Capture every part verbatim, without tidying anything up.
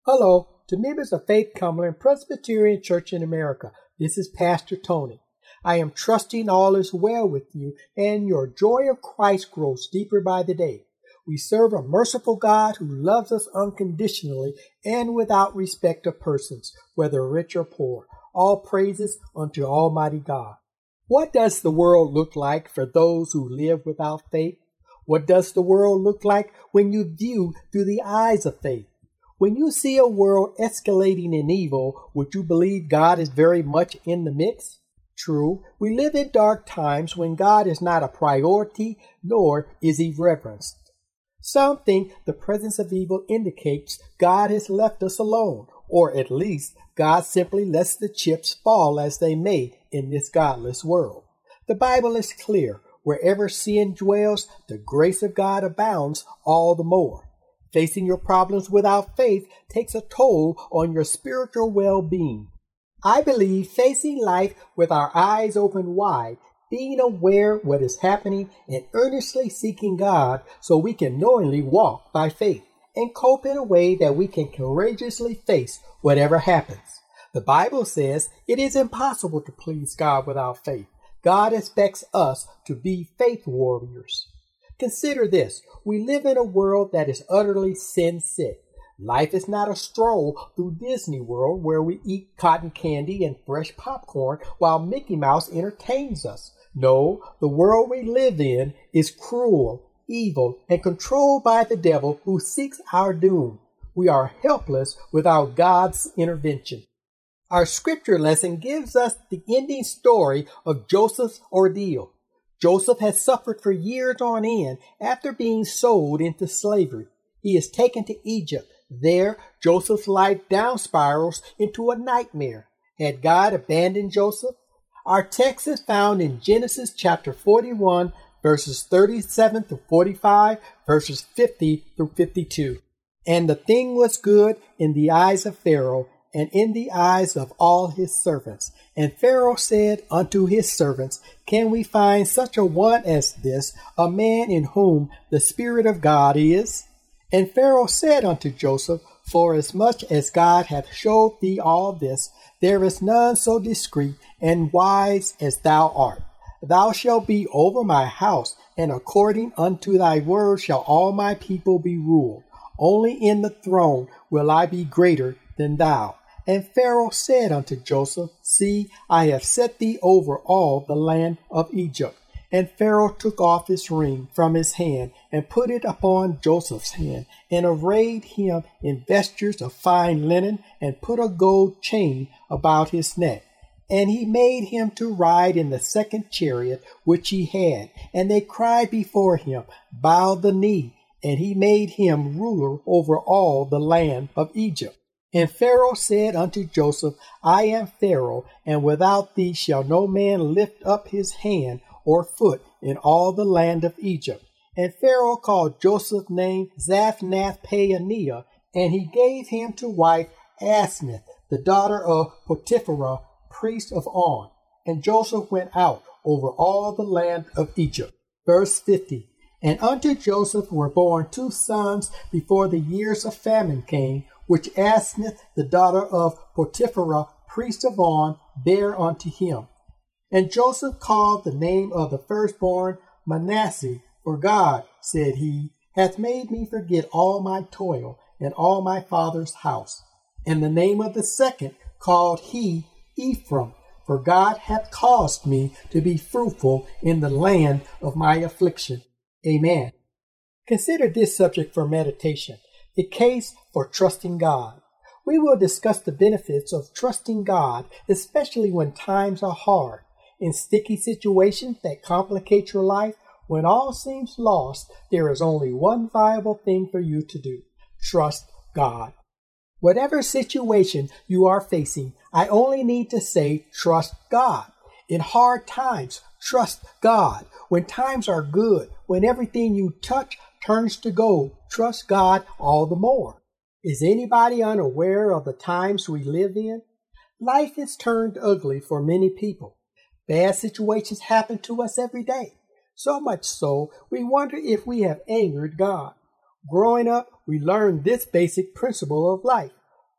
Hello to members of Faith Cumberland Presbyterian Church in America. This is Pastor Tony. I am trusting all is well with you and your joy of Christ grows deeper by the day. We serve a merciful God who loves us unconditionally and without respect of persons, whether rich or poor. All praises unto Almighty God. What does the world look like for those who live without faith? What does the world look like when you view through the eyes of faith? When you see a world escalating in evil, would you believe God is very much in the mix? True, we live in dark times when God is not a priority, nor is he reverenced. Some think the presence of evil indicates God has left us alone, or at least God simply lets the chips fall as they may in this godless world. The Bible is clear. Wherever sin dwells, the grace of God abounds all the more. Facing your problems without faith takes a toll on your spiritual well-being. I believe facing life with our eyes open wide, being aware what is happening, and earnestly seeking God so we can knowingly walk by faith and cope in a way that we can courageously face whatever happens. The Bible says it is impossible to please God without faith. God expects us to be faith warriors. Consider this. We live in a world that is utterly sin-sick. Life is not a stroll through Disney World where we eat cotton candy and fresh popcorn while Mickey Mouse entertains us. No, the world we live in is cruel, evil, and controlled by the devil who seeks our doom. We are helpless without God's intervention. Our scripture lesson gives us the ending story of Joseph's ordeal. Joseph has suffered for years on end after being sold into slavery. He is taken to Egypt. There, Joseph's life down spirals into a nightmare. Had God abandoned Joseph? Our text is found in Genesis chapter forty-one, verses thirty-seven through forty-five, verses fifty through fifty-two. And the thing was good in the eyes of Pharaoh, and in the eyes of all his servants. And Pharaoh said unto his servants, Can we find such a one as this, a man in whom the Spirit of God is? And Pharaoh said unto Joseph, Forasmuch as God hath showed thee all this, there is none so discreet and wise as thou art. Thou shalt be over my house, and according unto thy word shall all my people be ruled. Only in the throne will I be greater than thou. And Pharaoh said unto Joseph, See, I have set thee over all the land of Egypt. And Pharaoh took off his ring from his hand, and put it upon Joseph's hand, and arrayed him in vestures of fine linen, and put a gold chain about his neck. And he made him to ride in the second chariot which he had. And they cried before him, Bow the knee. And he made him ruler over all the land of Egypt. And Pharaoh said unto Joseph, I am Pharaoh, and without thee shall no man lift up his hand or foot in all the land of Egypt. And Pharaoh called Joseph's name Zaphnath-Paaneah, and he gave him to wife Asenath, the daughter of Potiphera, priest of On. And Joseph went out over all the land of Egypt. Verse fifty. And unto Joseph were born two sons before the years of famine came, which Asenath, the daughter of Potiphera, priest of On, bare unto him. And Joseph called the name of the firstborn Manasseh, for God, said he, hath made me forget all my toil and all my father's house. And the name of the second called he Ephraim, for God hath caused me to be fruitful in the land of my affliction. Amen. Consider this subject for meditation, the case for trusting God. We will discuss the benefits of trusting God, especially when times are hard. In sticky situations that complicate your life, when all seems lost, there is only one viable thing for you to do. Trust God. Whatever situation you are facing, I only need to say, trust God. In hard times, trust God. When times are good, when everything you touch turns to gold, trust God all the more. Is anybody unaware of the times we live in? Life is turned ugly for many people. Bad situations happen to us every day. So much so, we wonder if we have angered God. Growing up, we learned this basic principle of life.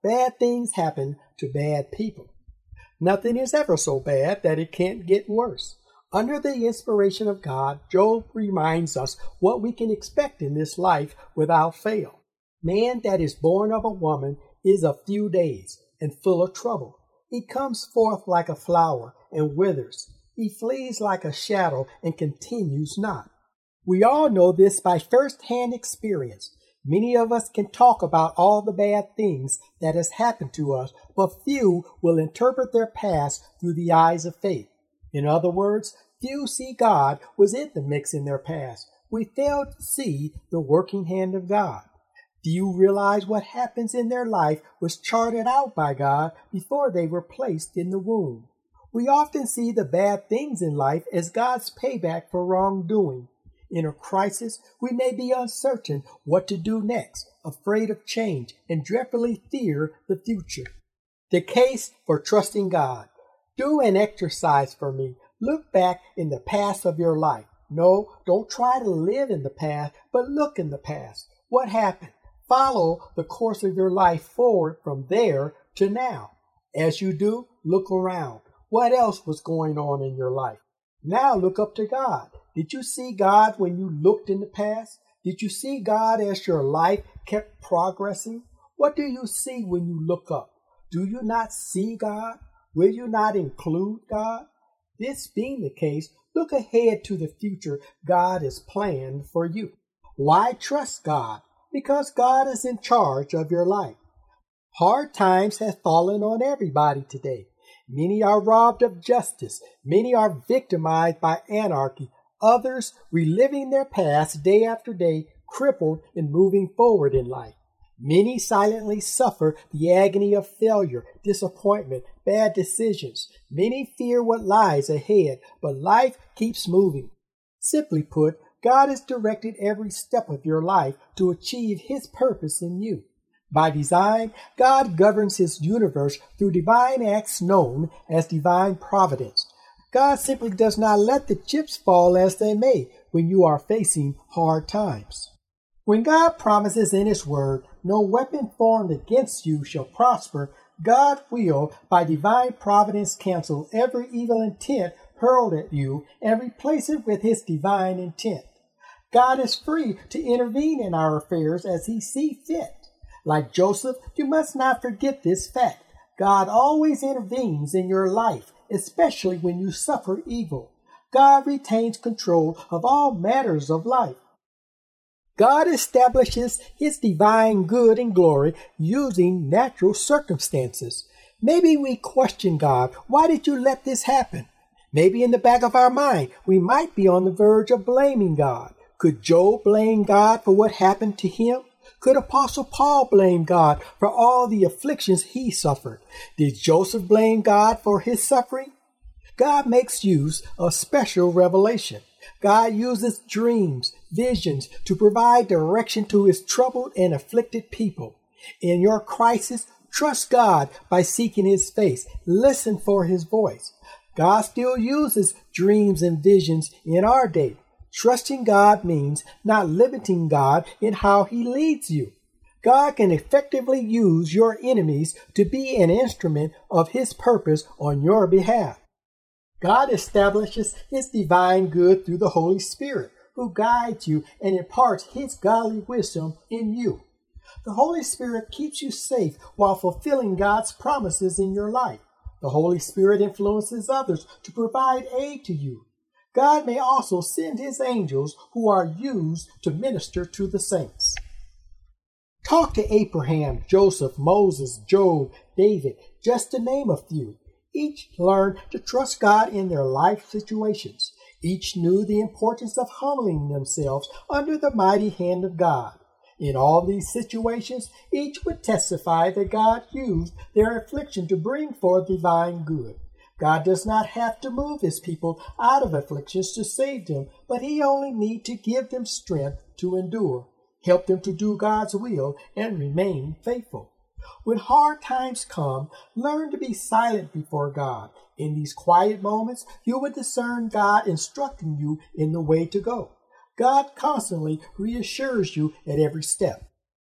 Bad things happen to bad people. Nothing is ever so bad that it can't get worse. Under the inspiration of God, Job reminds us what we can expect in this life without fail. Man that is born of a woman is of few days and full of trouble. He comes forth like a flower and withers. He flees like a shadow and continues not. We all know this by first-hand experience. Many of us can talk about all the bad things that has happened to us, but few will interpret their past through the eyes of faith. In other words, few see God was in the mix in their past. We fail to see the working hand of God. Few realize what happens in their life was charted out by God before they were placed in the womb. We often see the bad things in life as God's payback for wrongdoing. In a crisis, we may be uncertain what to do next, afraid of change, and dreadfully fear the future. The case for trusting God. Do an exercise for me. Look back in the past of your life. No, don't try to live in the past, but look in the past. What happened? Follow the course of your life forward from there to now. As you do, look around. What else was going on in your life? Now look up to God. Did you see God when you looked in the past? Did you see God as your life kept progressing? What do you see when you look up? Do you not see God? Will you not include God? This being the case, look ahead to the future God has planned for you. Why trust God? Because God is in charge of your life. Hard times have fallen on everybody today. Many are robbed of justice. Many are victimized by anarchy. Others reliving their past day after day, crippled in moving forward in life. Many silently suffer the agony of failure, disappointment, bad decisions. Many fear what lies ahead, but life keeps moving. Simply put, God has directed every step of your life to achieve His purpose in you. By design, God governs His universe through divine acts known as divine providence. God simply does not let the chips fall as they may when you are facing hard times. When God promises in His word, no weapon formed against you shall prosper, God will, by divine providence, cancel every evil intent hurled at you and replace it with His divine intent. God is free to intervene in our affairs as He sees fit. Like Joseph, you must not forget this fact. God always intervenes in your life, especially when you suffer evil. God retains control of all matters of life. God establishes His divine good and glory using natural circumstances. Maybe we question God, why did you let this happen? Maybe in the back of our mind, we might be on the verge of blaming God. Could Job blame God for what happened to him? Could Apostle Paul blame God for all the afflictions he suffered? Did Joseph blame God for his suffering? God makes use of special revelation. God uses dreams, visions to provide direction to His troubled and afflicted people. In your crisis, trust God by seeking His face. Listen for His voice. God still uses dreams and visions in our day. Trusting God means not limiting God in how He leads you. God can effectively use your enemies to be an instrument of His purpose on your behalf. God establishes His divine good through the Holy Spirit, who guides you and imparts His godly wisdom in you. The Holy Spirit keeps you safe while fulfilling God's promises in your life. The Holy Spirit influences others to provide aid to you. God may also send His angels who are used to minister to the saints. Talk to Abraham, Joseph, Moses, Job, David, just to name a few. Each learned to trust God in their life situations. Each knew the importance of humbling themselves under the mighty hand of God. In all these situations, each would testify that God used their affliction to bring forth divine good. God does not have to move His people out of afflictions to save them, but He only needs to give them strength to endure, help them to do God's will, and remain faithful. When hard times come, learn to be silent before God. In these quiet moments, you will discern God instructing you in the way to go. God constantly reassures you at every step.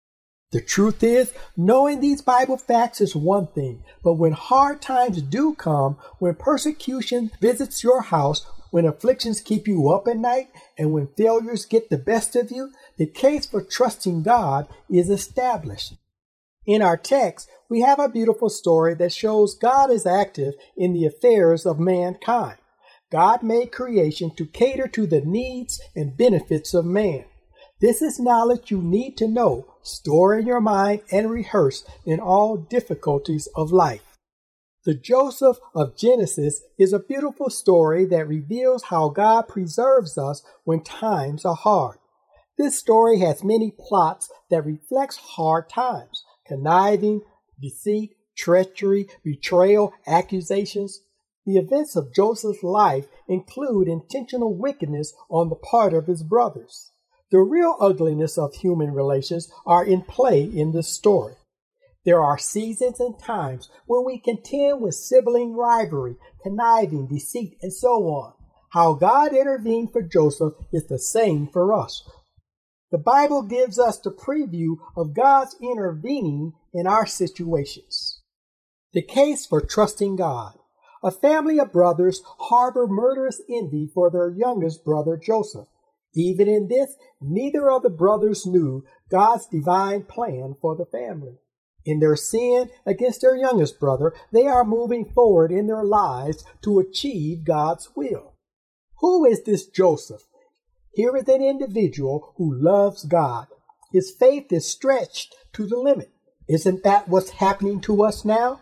The truth is, knowing these Bible facts is one thing, but when hard times do come, when persecution visits your house, when afflictions keep you up at night, and when failures get the best of you, the case for trusting God is established. In our text, we have a beautiful story that shows God is active in the affairs of mankind. God made creation to cater to the needs and benefits of man. This is knowledge you need to know, store in your mind, and rehearse in all difficulties of life. The Joseph of Genesis is a beautiful story that reveals how God preserves us when times are hard. This story has many plots that reflects hard times: conniving, deceit, treachery, betrayal, accusations. The events of Joseph's life include intentional wickedness on the part of his brothers. The real ugliness of human relations are in play in this story. There are seasons and times when we contend with sibling rivalry, conniving, deceit, and so on. How God intervened for Joseph is the same for us. The Bible gives us the preview of God's intervening in our situations. The case for trusting God. A family of brothers harbor murderous envy for their youngest brother Joseph. Even in this, neither of the brothers knew God's divine plan for the family. In their sin against their youngest brother, they are moving forward in their lives to achieve God's will. Who is this Joseph? Here is an individual who loves God. His faith is stretched to the limit. Isn't that what's happening to us now?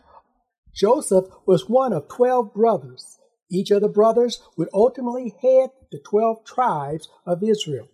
Joseph was one of twelve brothers. Each of the brothers would ultimately head the twelve tribes of Israel.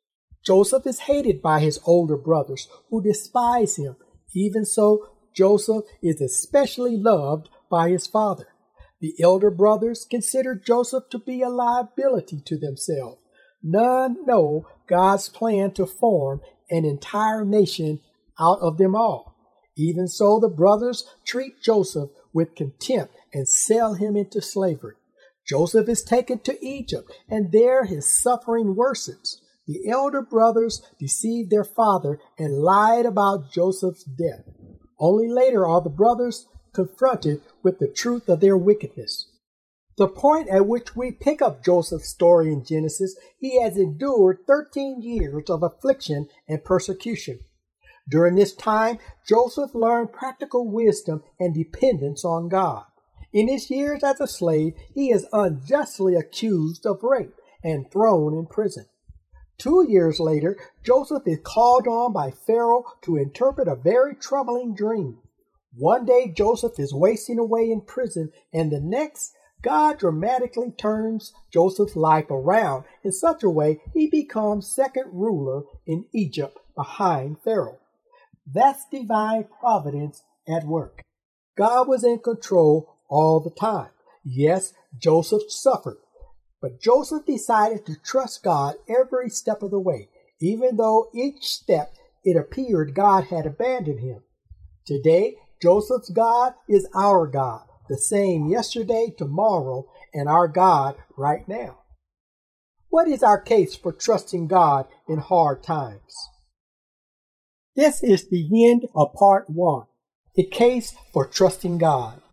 Joseph is hated by his older brothers, who despise him. Even so, Joseph is especially loved by his father. The elder brothers consider Joseph to be a liability to themselves. None know God's plan to form an entire nation out of them all. Even so, the brothers treat Joseph with contempt and sell him into slavery. Joseph is taken to Egypt, and there his suffering worsens. The elder brothers deceived their father and lied about Joseph's death. Only later are the brothers confronted with the truth of their wickedness. The point at which we pick up Joseph's story in Genesis, he has endured thirteen years of affliction and persecution. During this time, Joseph learned practical wisdom and dependence on God. In his years as a slave, he is unjustly accused of rape and thrown in prison. Two years later, Joseph is called on by Pharaoh to interpret a very troubling dream. One day, Joseph is wasting away in prison, and the next, God dramatically turns Joseph's life around in such a way he becomes second ruler in Egypt behind Pharaoh. That's divine providence at work. God was in control all the time. Yes, Joseph suffered, but Joseph decided to trust God every step of the way, even though each step it appeared God had abandoned him. Today, Joseph's God is our God, the same yesterday, tomorrow, and our God right now. What is our case for trusting God in hard times? This is the end of part one, the case for trusting God.